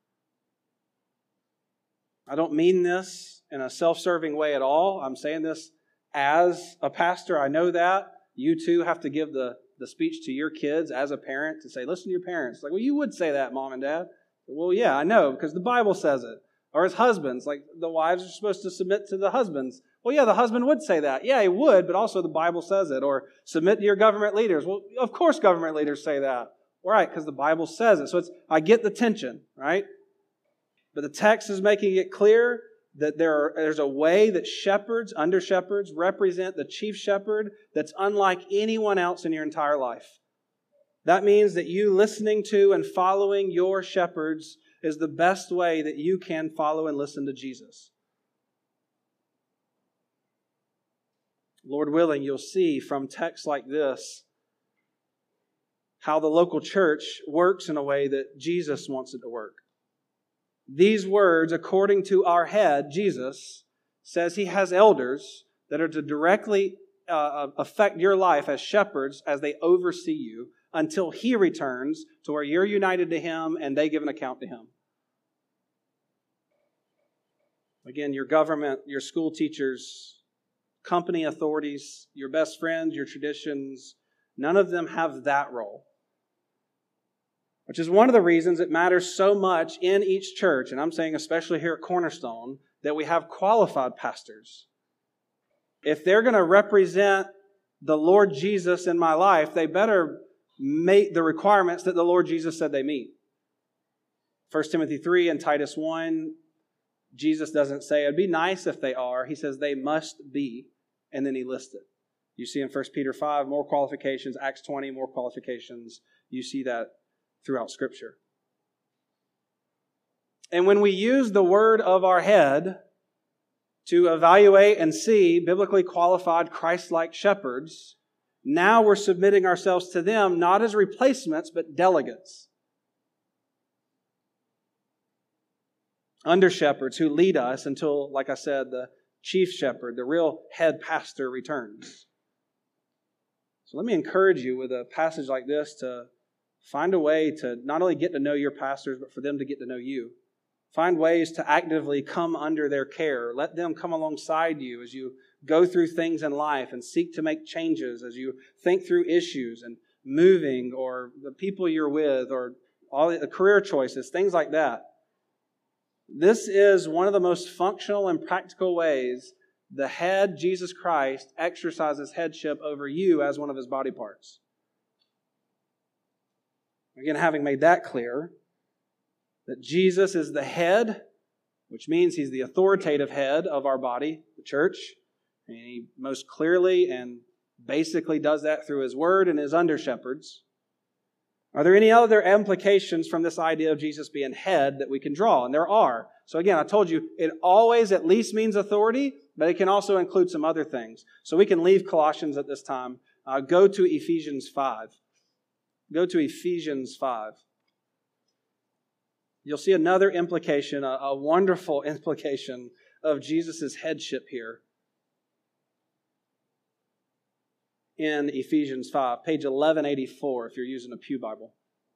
I don't mean this in a self-serving way at all. I'm saying this as a pastor. I know that. You too have to give the speech to your kids as a parent to say, listen to your parents. Like, well, you would say that, Mom and Dad. Well, yeah, I know, because the Bible says it. Or as husbands, like the wives are supposed to submit to the husbands. Well, yeah, the husband would say that. Yeah, he would, but also the Bible says it. Or submit to your government leaders. Well, of course government leaders say that. Right, because the Bible says it. So I get the tension, right? But the text is making it clear that there's a way that shepherds, under-shepherds, represent the chief shepherd that's unlike anyone else in your entire life. That means that you listening to and following your shepherds is the best way that you can follow and listen to Jesus. Lord willing, you'll see from texts like this how the local church works in a way that Jesus wants it to work. These words, according to our head, Jesus, says he has elders that are to directly affect your life as shepherds as they oversee you until he returns to where you're united to him and they give an account to him. Again, your government, your school teachers, company authorities, your best friends, your traditions, none of them have that role. Which is one of the reasons it matters so much in each church, and I'm saying especially here at Cornerstone, that we have qualified pastors. If they're going to represent the Lord Jesus in my life, they better meet the requirements that the Lord Jesus said they meet. 1 Timothy 3 and Titus 1, Jesus doesn't say, it'd be nice if they are. He says they must be, and then he lists it. You see in 1 Peter 5, more qualifications. Acts 20, more qualifications. You see that throughout Scripture. And when we use the word of our head to evaluate and see biblically qualified Christ-like shepherds, now we're submitting ourselves to them not as replacements, but delegates. Under-shepherds who lead us until, like I said, the chief shepherd, the real head pastor, returns. So let me encourage you with a passage like this to find a way to not only get to know your pastors, but for them to get to know you. Find ways to actively come under their care. Let them come alongside you as you go through things in life and seek to make changes, as you think through issues and moving or the people you're with or all the career choices, things like that. This is one of the most functional and practical ways the head, Jesus Christ, exercises headship over you as one of his body parts. Again, having made that clear, that Jesus is the head, which means he's the authoritative head of our body, the church. And he most clearly and basically does that through his word and his under-shepherds. Are there any other implications from this idea of Jesus being head that we can draw? And there are. So again, I told you, it always at least means authority, but it can also include some other things. So we can leave Colossians at this time. Go to Ephesians 5. Go to Ephesians 5. You'll see another implication, a wonderful implication of Jesus' headship here. In Ephesians 5, page 1184, if you're using a Pew Bible.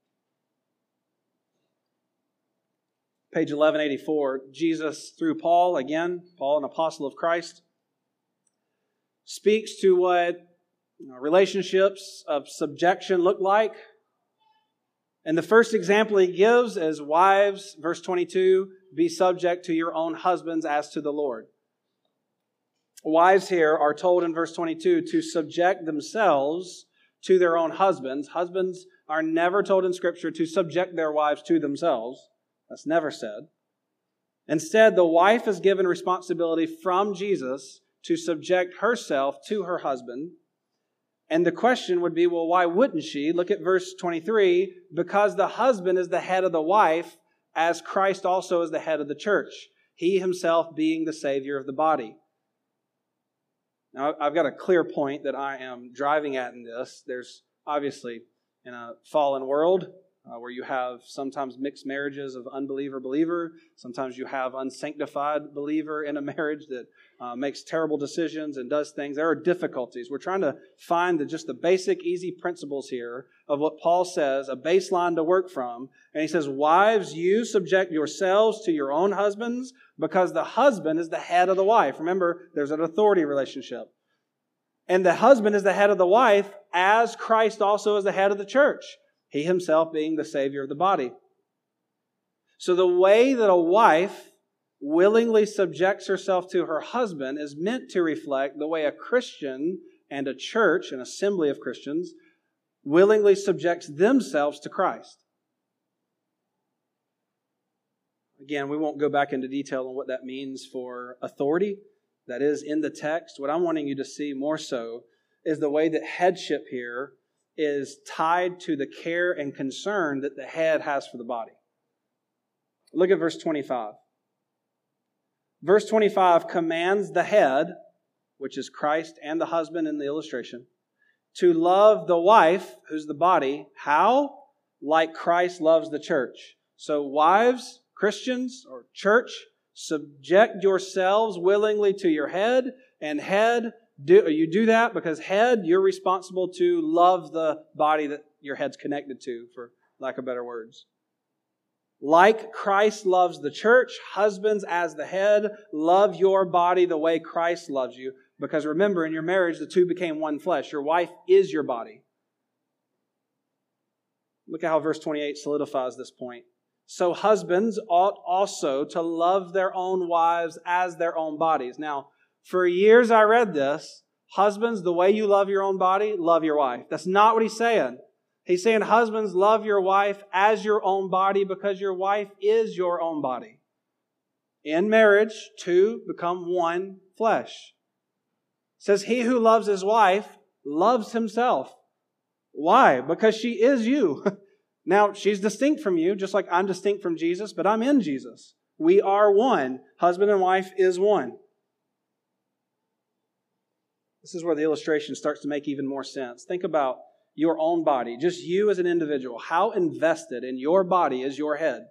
Page 1184, Jesus, through Paul, again, Paul, an apostle of Christ, speaks to what relationships of subjection look like. And the first example he gives is wives, verse 22, be subject to your own husbands as to the Lord. Wives here are told in verse 22 to subject themselves to their own husbands. Husbands are never told in Scripture to subject their wives to themselves. That's never said. Instead, the wife is given responsibility from Jesus to subject herself to her husband. And the question would be, well, why wouldn't she? Look at verse 23. Because the husband is the head of the wife, as Christ also is the head of the church, he himself being the Savior of the body. Now, I've got a clear point that I am driving at in this. There's obviously, in a fallen world, where you have sometimes mixed marriages of unbeliever-believer. Sometimes you have unsanctified believer in a marriage that makes terrible decisions and does things. There are difficulties. We're trying to find just the basic, easy principles here of what Paul says, a baseline to work from. And he says, wives, you subject yourselves to your own husbands because the husband is the head of the wife. Remember, there's an authority relationship. And the husband is the head of the wife as Christ also is the head of the church. He himself being the Savior of the body. So the way that a wife willingly subjects herself to her husband is meant to reflect the way a Christian and a church, an assembly of Christians, willingly subjects themselves to Christ. Again, we won't go back into detail on what that means for authority. That is in the text. What I'm wanting you to see more so is the way that headship here is tied to the care and concern that the head has for the body. Look at verse 25. Verse 25 commands the head, which is Christ and the husband in the illustration, to love the wife, who's the body. How? Like Christ loves the church. So wives, Christians, or church, subject yourselves willingly to your head, and head, you do that because head, you're responsible to love the body that your head's connected to, for lack of better words. Like Christ loves the church, husbands as the head, love your body the way Christ loves you. Because remember, in your marriage, the two became one flesh. Your wife is your body. Look at how verse 28 solidifies this point. So husbands ought also to love their own wives as their own bodies. Now, for years I read this. Husbands, the way you love your own body, love your wife. That's not what he's saying. He's saying, husbands, love your wife as your own body because your wife is your own body. In marriage, two become one flesh. It says, he who loves his wife loves himself. Why? Because she is you. Now, she's distinct from you, just like I'm distinct from Jesus, but I'm in Jesus. We are one. Husband and wife is one. This is where the illustration starts to make even more sense. Think about your own body, just you as an individual. How invested in your body is your head?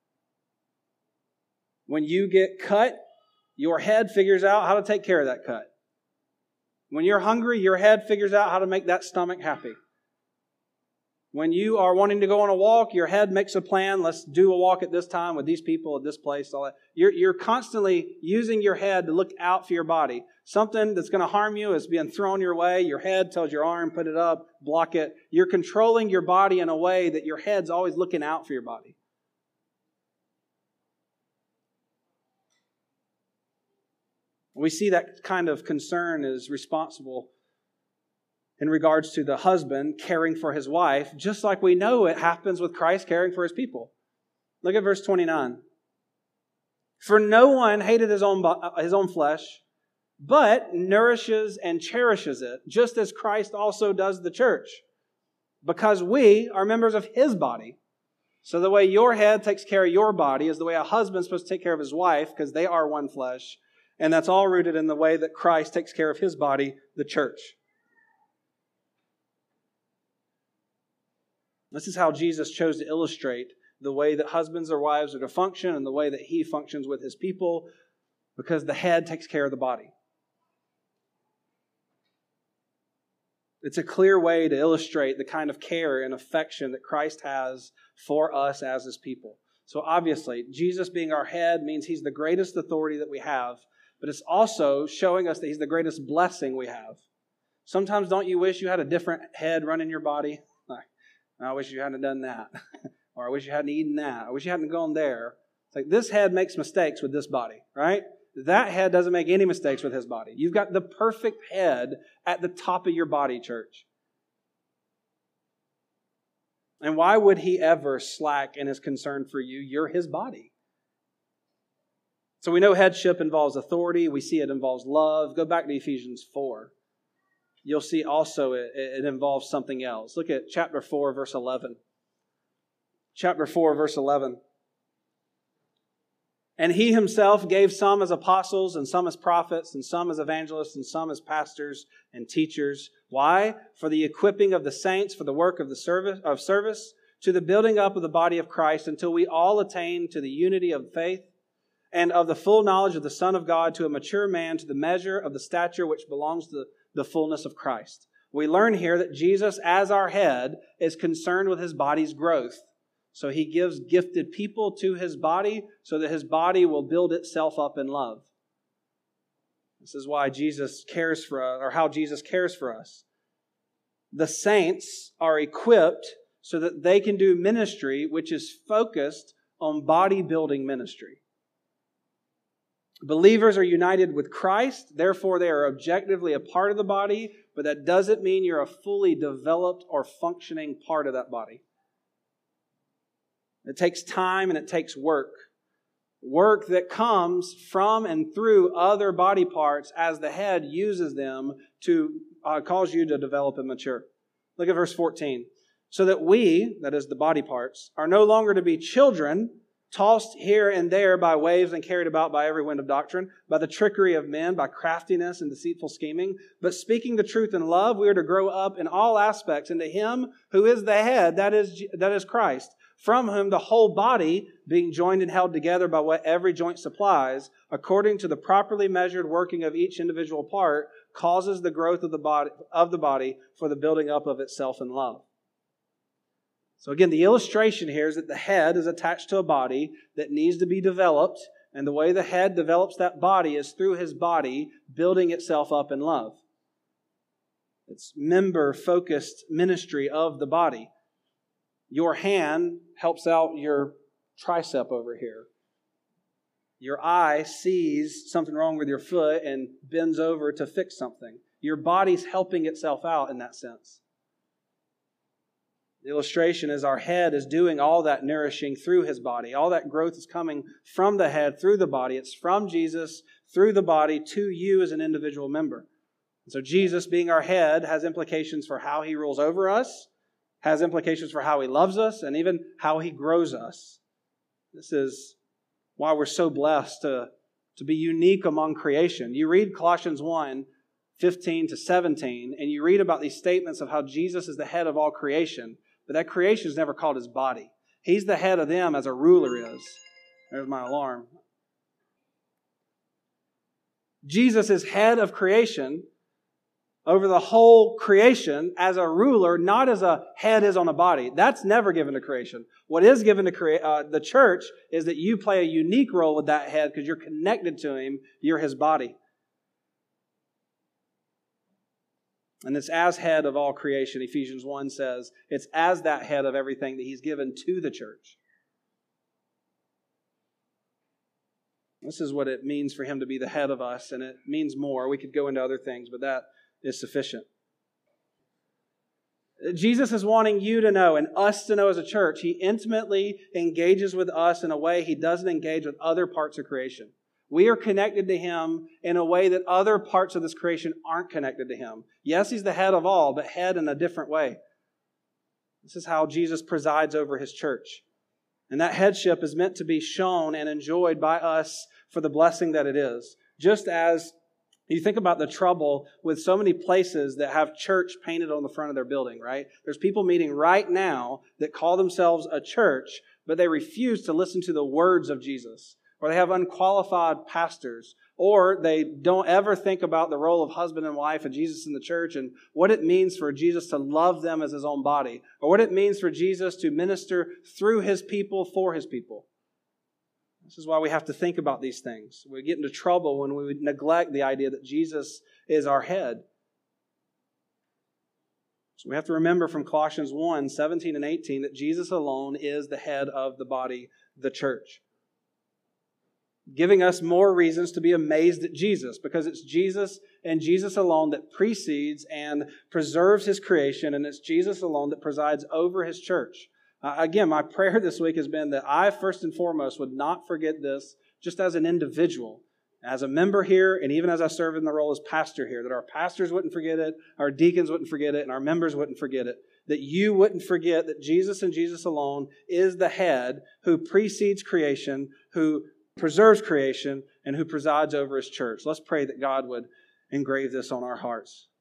When you get cut, your head figures out how to take care of that cut. When you're hungry, your head figures out how to make that stomach happy. When you are wanting to go on a walk, your head makes a plan. Let's do a walk at this time with these people at this place. All that. You're constantly using your head to look out for your body. Something that's going to harm you is being thrown your way. Your head tells your arm, put it up, block it. You're controlling your body in a way that your head's always looking out for your body. We see that kind of concern is responsible in regards to the husband caring for his wife, just like we know it happens with Christ caring for his people. Look at verse 29. For no one hated his own flesh, but nourishes and cherishes it, just as Christ also does the church, because we are members of his body. So the way your head takes care of your body is the way a husband's supposed to take care of his wife, because they are one flesh. And that's all rooted in the way that Christ takes care of his body, the church. This is how Jesus chose to illustrate the way that husbands or wives are to function and the way that he functions with his people, because the head takes care of the body. It's a clear way to illustrate the kind of care and affection that Christ has for us as his people. So obviously, Jesus being our head means he's the greatest authority that we have, but it's also showing us that he's the greatest blessing we have. Sometimes don't you wish you had a different head running your body? I wish you hadn't done that. Or I wish you hadn't eaten that. I wish you hadn't gone there. It's like this head makes mistakes with this body, right? That head doesn't make any mistakes with his body. You've got the perfect head at the top of your body, church. And why would he ever slack in his concern for you? You're his body. So we know headship involves authority. We see it involves love. Go back to Ephesians 4. You'll see also it involves something else. Look at chapter 4, verse 11. Chapter 4, verse 11. And he himself gave some as apostles, and some as prophets, and some as evangelists, and some as pastors and teachers. Why? For the equipping of the saints, for the work of the service, to the building up of the body of Christ, until we all attain to the unity of faith and of the full knowledge of the Son of God, to a mature man, to the measure of the stature which belongs to the fullness of Christ. We learn here that Jesus, as our head, is concerned with his body's growth. So he gives gifted people to his body so that his body will build itself up in love. This is why Jesus cares for us, or how Jesus cares for us. The saints are equipped so that they can do ministry which is focused on bodybuilding ministry. Believers are united with Christ, therefore they are objectively a part of the body, but that doesn't mean you're a fully developed or functioning part of that body. It takes time and it takes work. Work that comes from and through other body parts as the head uses them to cause you to develop and mature. Look at verse 14. So that we, that is the body parts, are no longer to be children, tossed here and there by waves and carried about by every wind of doctrine, by the trickery of men, by craftiness and deceitful scheming. But speaking the truth in love, we are to grow up in all aspects into him who is the head, that is Christ, from whom the whole body, being joined and held together by what every joint supplies, according to the properly measured working of each individual part, causes the growth of the body for the building up of itself in love. So again, the illustration here is that the head is attached to a body that needs to be developed, and the way the head develops that body is through his body building itself up in love. It's member-focused ministry of the body. Your hand helps out your tricep over here. Your eye sees something wrong with your foot and bends over to fix something. Your body's helping itself out in that sense. The illustration is our head is doing all that nourishing through his body. All that growth is coming from the head through the body. It's from Jesus through the body to you as an individual member. And so Jesus, being our head, has implications for how he rules over us, has implications for how he loves us, and even how he grows us. This is why we're so blessed to be unique among creation. You read Colossians 1, 15 to 17, and you read about these statements of how Jesus is the head of all creation, but that creation is never called his body. He's the head of them as a ruler is. There's my alarm. Jesus is head of creation over the whole creation as a ruler, not as a head is on a body. That's never given to creation. What is given to the church is that you play a unique role with that head because you're connected to him. You're his body. And it's as head of all creation, Ephesians 1 says, it's as that head of everything that he's given to the church. This is what it means for him to be the head of us, and it means more. We could go into other things, but that is sufficient. Jesus is wanting you to know and us to know as a church. He intimately engages with us in a way he doesn't engage with other parts of creation. We are connected to him in a way that other parts of this creation aren't connected to him. Yes, he's the head of all, but head in a different way. This is how Jesus presides over his church. And that headship is meant to be shown and enjoyed by us for the blessing that it is. Just as you think about the trouble with so many places that have church painted on the front of their building, right? There's people meeting right now that call themselves a church, but they refuse to listen to the words of Jesus. Or they have unqualified pastors. Or they don't ever think about the role of husband and wife and Jesus in the church and what it means for Jesus to love them as his own body. Or what it means for Jesus to minister through his people for his people. This is why we have to think about these things. We get into trouble when we neglect the idea that Jesus is our head. So we have to remember from Colossians 1, 17 and 18 that Jesus alone is the head of the body, the church. Giving us more reasons to be amazed at Jesus, because it's Jesus and Jesus alone that precedes and preserves his creation, and it's Jesus alone that presides over his church. Again, my prayer this week has been that I, first and foremost, would not forget this just as an individual, as a member here, and even as I serve in the role as pastor here, that our pastors wouldn't forget it, our deacons wouldn't forget it, and our members wouldn't forget it, that you wouldn't forget that Jesus and Jesus alone is the head who precedes creation, who preserves creation, and who presides over his church. Let's pray that God would engrave this on our hearts.